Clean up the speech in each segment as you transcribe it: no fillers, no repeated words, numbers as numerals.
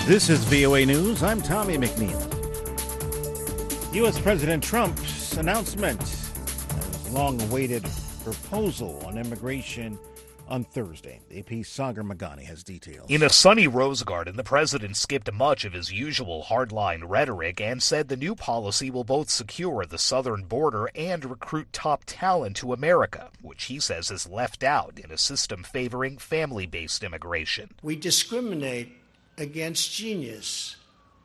This is VOA News. I'm Tommy McNeil. U.S. President Trump's announcement of his long-awaited proposal on immigration on Thursday. AP's Sagar Meghani has details. In a sunny Rose Garden, the president skipped much of his usual hardline rhetoric and said the new policy will both secure the southern border and recruit top talent to America, which he says is left out in a system favoring family-based immigration. We discriminate against genius.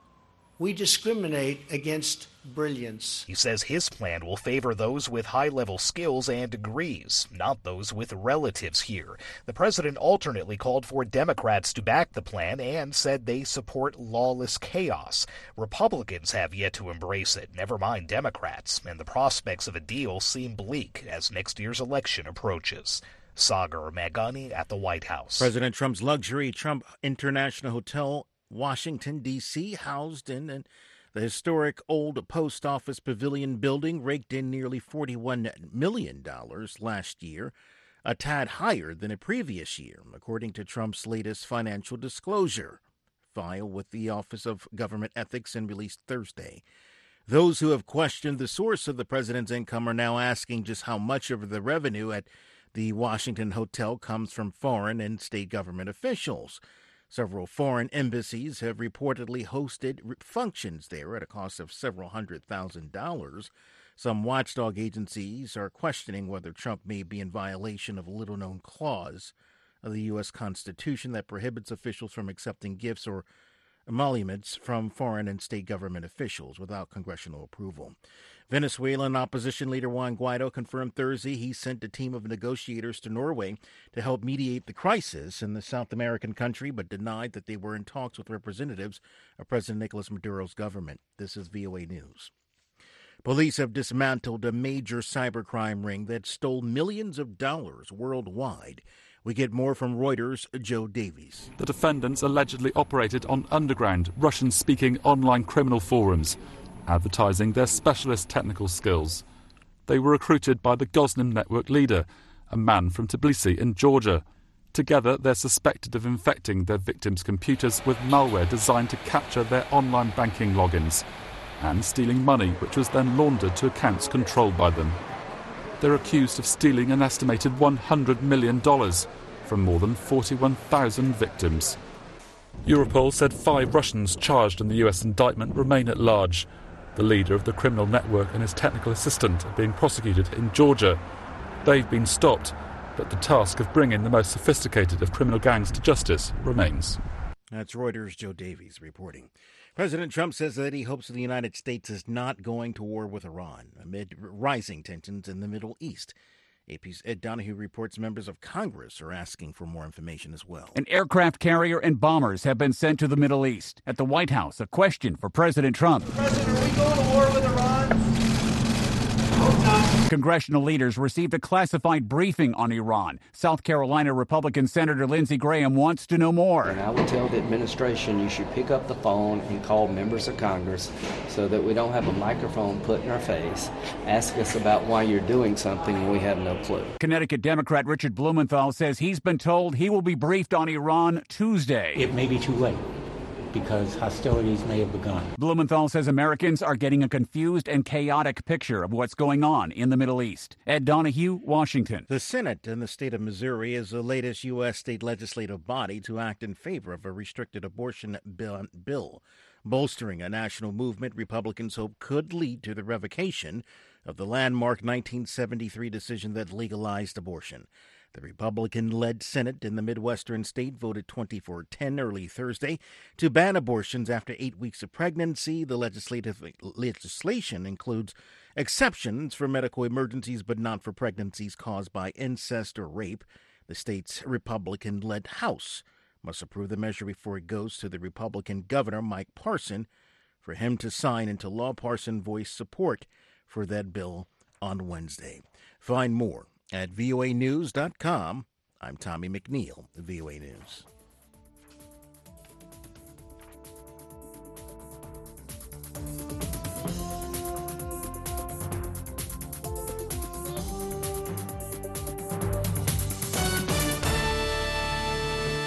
We discriminate against brilliance. He says his plan will favor those with high-level skills and degrees, not those with relatives here. The president alternately called for Democrats to back the plan and said they support lawless chaos. Republicans have yet to embrace it, never mind Democrats, and the prospects of a deal seem bleak as next year's election approaches. Sagar Meghani at the White House. President Trump's luxury Trump International Hotel, Washington, D.C., housed in the historic old post office pavilion building, raked in nearly $41 million last year, a tad higher than a previous year, according to Trump's latest financial disclosure file with the Office of Government Ethics and released Thursday. Those who have questioned the source of the president's income are now asking just how much of the revenue at the Washington Hotel comes from foreign and state government officials. Several foreign embassies have reportedly hosted functions there at a cost of several $100,000. Some watchdog agencies are questioning whether Trump may be in violation of a little-known clause of the U.S. Constitution that prohibits officials from accepting gifts or emoluments from foreign and state government officials without congressional approval. Venezuelan opposition leader Juan Guaido confirmed Thursday he sent a team of negotiators to Norway to help mediate the crisis in the South American country, but denied that they were in talks with representatives of President Nicolas Maduro's government. This is VOA News. Police have dismantled a major cybercrime ring that stole millions of dollars worldwide. We get more from Reuters' Joe Davies. The defendants allegedly operated on underground, Russian-speaking online criminal forums, advertising their specialist technical skills. They were recruited by the Gosnam network leader, a man from Tbilisi in Georgia. Together, they're suspected of infecting their victims' computers with malware designed to capture their online banking logins and stealing money, which was then laundered to accounts controlled by them. They're accused of stealing an estimated $100 million from more than 41,000 victims. Europol said 5 Russians charged in the US indictment remain at large. The leader of the criminal network and his technical assistant are being prosecuted in Georgia. They've been stopped, but the task of bringing the most sophisticated of criminal gangs to justice remains. That's Reuters' Joe Davies reporting. President Trump says that he hopes the United States is not going to war with Iran amid rising tensions in the Middle East. AP's Ed Donahue reports members of Congress are asking for more information as well. An aircraft carrier and bombers have been sent to the Middle East. At the White House, a question for President Trump. President, are we going to war with Iran? Congressional leaders received a classified briefing on Iran. South Carolina Republican Senator Lindsey Graham wants to know more. And I would tell the administration you should pick up the phone and call members of Congress so that we don't have a microphone put in our face. Ask us about why you're doing something and we have no clue. Connecticut Democrat Richard Blumenthal says he's been told he will be briefed on Iran Tuesday. It may be too late, because hostilities may have begun. Blumenthal says Americans are getting a confused and chaotic picture of what's going on in the Middle East. Ed Donahue, Washington. The Senate in the state of Missouri is the latest U.S. state legislative body to act in favor of a restricted abortion bill. Bolstering a national movement Republicans hope could lead to the revocation of the landmark 1973 decision that legalized abortion. The Republican-led Senate in the Midwestern state voted 24-10 early Thursday to ban abortions after 8 weeks of pregnancy. The legislation includes exceptions for medical emergencies, but not for pregnancies caused by incest or rape. The state's Republican-led House must approve the measure before it goes to the Republican governor, Mike Parson, for him to sign into law. Parson voiced support for that bill on Wednesday. Find more at voanews.com. I'm Tommy McNeil, VOA News.